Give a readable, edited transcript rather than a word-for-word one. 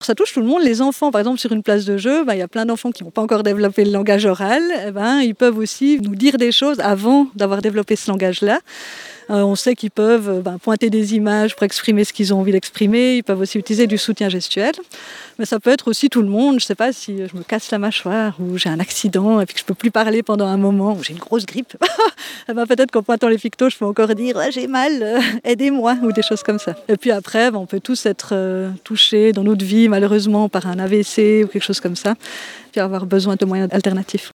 Ça touche tout le monde. Les enfants, par exemple, sur une place de jeu, il y a plein d'enfants qui n'ont pas encore développé le langage oral. Ils peuvent aussi nous dire des choses avant d'avoir développé ce langage-là. On sait qu'ils peuvent pointer des images pour exprimer ce qu'ils ont envie d'exprimer. Ils peuvent aussi utiliser du soutien gestuel. Mais ça peut être aussi tout le monde. Je ne sais pas si je me casse la mâchoire ou j'ai un accident et puis que je ne peux plus parler pendant un moment ou j'ai une grosse grippe. Peut-être qu'en pointant les pictos, je peux encore dire « j'ai mal, aidez-moi » ou des choses comme ça. Et puis après, on peut tous être touchés dans notre vie, malheureusement, par un AVC ou quelque chose comme ça, puis avoir besoin de moyens alternatifs.